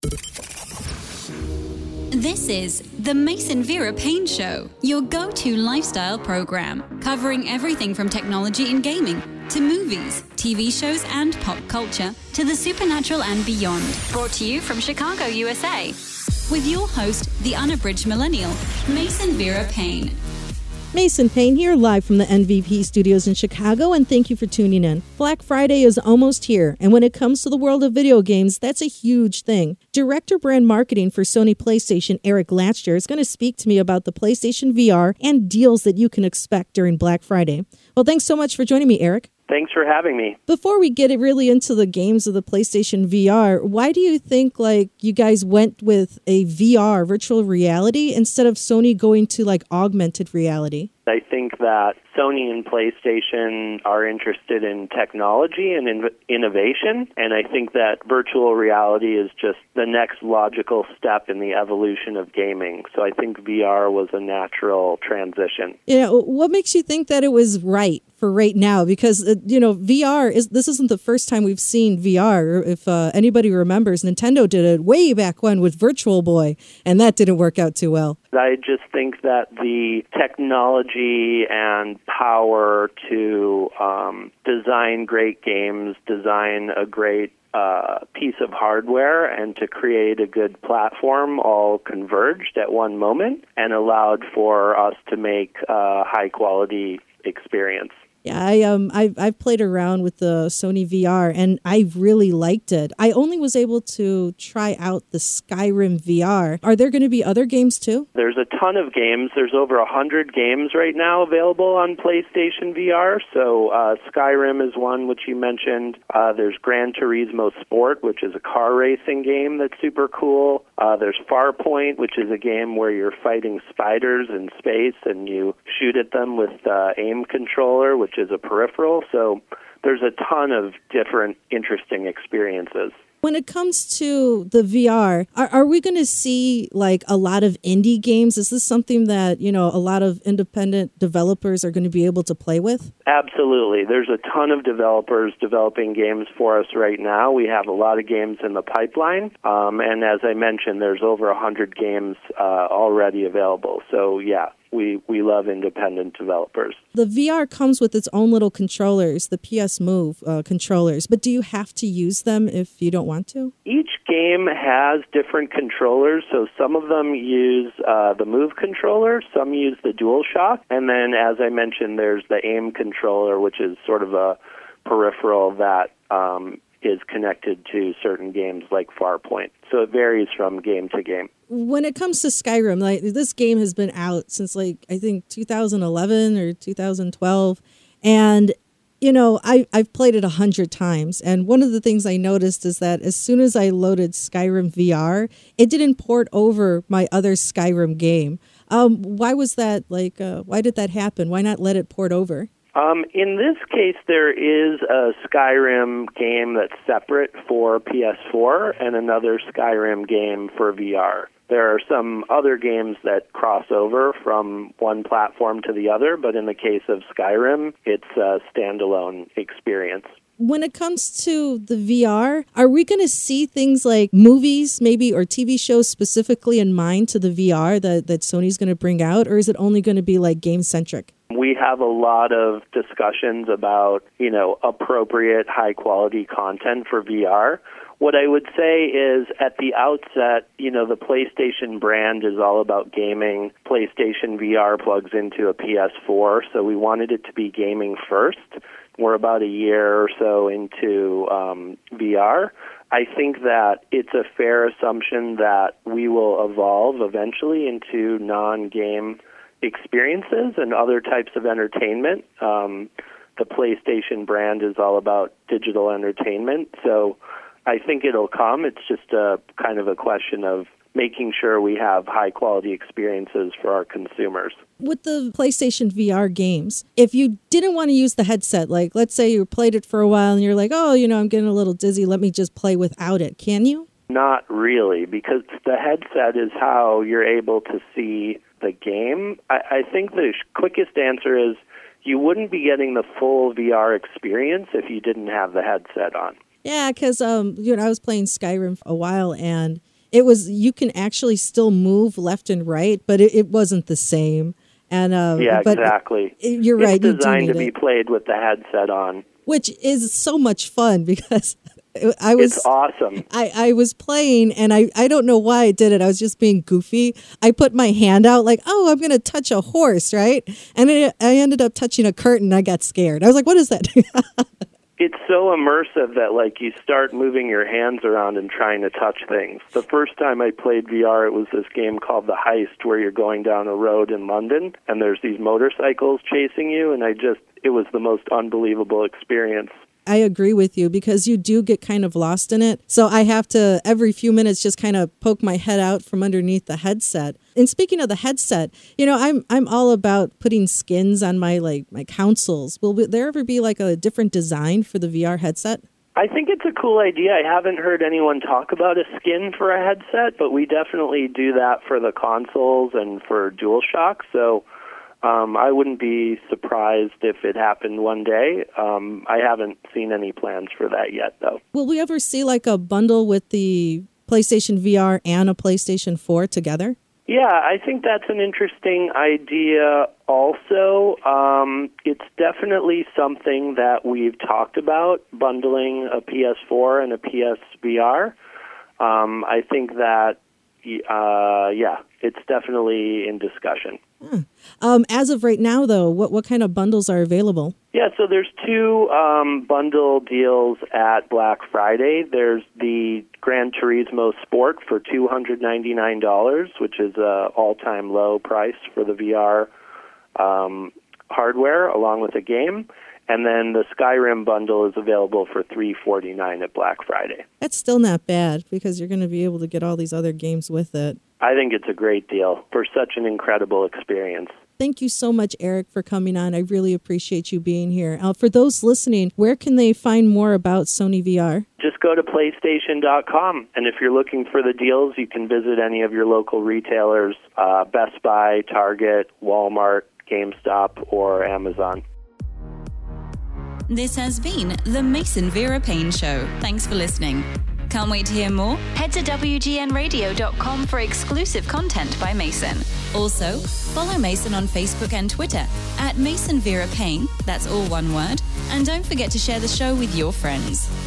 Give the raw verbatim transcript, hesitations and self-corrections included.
This is the Mason Vera Payne Show, your go-to lifestyle program, covering everything from technology and gaming to movies, T V shows, and pop culture to the supernatural and beyond. Brought to you from Chicago, U S A, with your host, the unabridged millennial, Mason Vera Payne. Mason Payne here, live from the N V P studios in Chicago, and thank you for tuning in. Black Friday is almost here, and when it comes to the world of video games, that's a huge thing. Director Brand Marketing for Sony PlayStation, Eric Latcher, is going to speak to me about the PlayStation V R and deals that you can expect during Black Friday. Well, thanks so much for joining me, Eric. Thanks for having me. Before we get it really into the games of the PlayStation V R, why do you think like you guys went with a V R, virtual reality, instead of Sony going to like augmented reality? I think that Sony and PlayStation are interested in technology and in innovation, and I think that virtual reality is just the next logical step in the evolution of gaming. So I think V R was a natural transition. You know, what makes you think that it was right for right now? Because, uh, you know, V R, is this isn't the first time we've seen V R. If uh, anybody remembers, Nintendo did it way back when with Virtual Boy, and that didn't work out too well. I just think that the technology and power to um, design great games, design a great uh, piece of hardware, and to create a good platform all converged at one moment and allowed for us to make a high-quality experience. Yeah, I um I've I've played around with the Sony V R and I really liked it. I only was able to try out the Skyrim V R. Are there going to be other games too? There's a ton of games. There's over a hundred games right now available on PlayStation V R. So uh, Skyrim is one which you mentioned. Uh, there's Gran Turismo Sport, which is a car racing game that's super cool. Uh, there's Farpoint, which is a game where you're fighting spiders in space and you shoot at them with uh, aim controller, which is a peripheral. So there's a ton of different interesting experiences. When it comes to the V R, are, are we going to see like a lot of indie games? Is this something that, you know, a lot of independent developers are going to be able to play with? Absolutely. There's a ton of developers developing games for us right now. We have a lot of games in the pipeline. Um, and as I mentioned, there's over one hundred games uh, already available. So, yeah. We we love independent developers. The V R comes with its own little controllers, the P S Move uh, controllers, but do you have to use them if you don't want to? Each game has different controllers, so some of them use uh, the Move controller, some use the DualShock, and then, as I mentioned, there's the aim controller, which is sort of a peripheral that um, is connected to certain games like Farpoint. So it varies from game to game. When it comes to Skyrim, like this game has been out since like I think two thousand eleven or two thousand twelve, and you know I I've played it a hundred times. And one of the things I noticed is that as soon as I loaded Skyrim V R, it didn't port over my other Skyrim game. Um, why was that? Like, uh, why did that happen? Why not let it port over? Um, in this case, there is a Skyrim game that's separate for P S four and another Skyrim game for V R. There are some other games that cross over from one platform to the other, but in the case of Skyrim, it's a standalone experience. When it comes to the V R, are we going to see things like movies, maybe, or T V shows specifically in mind to the V R that, that Sony's going to bring out, or is it only going to be like game-centric? We have a lot of discussions about, you know, appropriate high-quality content for V R. What I would say is, at the outset, you know, the PlayStation brand is all about gaming. PlayStation V R plugs into a P S four, so we wanted it to be gaming first. We're about a year or so into um, V R. I think that it's a fair assumption that we will evolve eventually into non-game experiences and other types of entertainment. Um, the PlayStation brand is all about digital entertainment, so I think it'll come. It's just a kind of a question of making sure we have high-quality experiences for our consumers. With the PlayStation V R games, if you didn't want to use the headset, like let's say you played it for a while and you're like, oh, you know, I'm getting a little dizzy, let me just play without it, can you? Not really, because the headset is how you're able to see the game. I, I think the quickest answer is you wouldn't be getting the full V R experience if you didn't have the headset on. Yeah, because um, you know, I was playing Skyrim for a while, and it was, you can actually still move left and right, but it, it wasn't the same. And uh, yeah, but exactly. It, you're right. It's designed you to be it. played with the headset on, which is so much fun because I was it's awesome. I, I was playing and I, I don't know why I did it. I was just being goofy. I put my hand out like, oh, I'm going to touch a horse, right? And it, I ended up touching a curtain. I got scared. I was like, what is that? It's so immersive that, like, you start moving your hands around and trying to touch things. The first time I played V R, it was this game called The Heist, where you're going down a road in London, and there's these motorcycles chasing you, and I just, it was the most unbelievable experience. I agree with you because you do get kind of lost in it. So I have to, every few minutes, just kind of poke my head out from underneath the headset. And speaking of the headset, you know, I'm I'm all about putting skins on my, like, my consoles. Will there ever be, like, a different design for the V R headset? I think it's a cool idea. I haven't heard anyone talk about a skin for a headset, but we definitely do that for the consoles and for DualShock. So Um, I wouldn't be surprised if it happened one day. Um, I haven't seen any plans for that yet, though. Will we ever see like a bundle with the PlayStation V R and a PlayStation four together? Yeah, I think that's an interesting idea also. Um, it's definitely something that we've talked about, bundling a P S four and a P S V R. Um, I think that, uh, yeah, it's definitely in discussion. Hmm. Um, as of right now, though, what, what kind of bundles are available? Yeah, so there's two um, bundle deals at Black Friday. There's the Gran Turismo Sport for two hundred ninety-nine dollars, which is an all-time low price for the V R um, hardware, along with a game. And then the Skyrim bundle is available for three hundred forty-nine dollars at Black Friday. That's still not bad because you're going to be able to get all these other games with it. I think it's a great deal for such an incredible experience. Thank you so much, Eric, for coming on. I really appreciate you being here. Uh, for those listening, where can they find more about Sony V R? Just go to PlayStation dot com, and if you're looking for the deals, you can visit any of your local retailers, uh, Best Buy, Target, Walmart, GameStop, or Amazon. This has been the Mason Vera Payne Show. Thanks for listening. Can't wait to hear more? Head to W G N radio dot com for exclusive content by Mason. Also, follow Mason on Facebook and Twitter at Mason Vera Payne, that's all one word, and don't forget to share the show with your friends.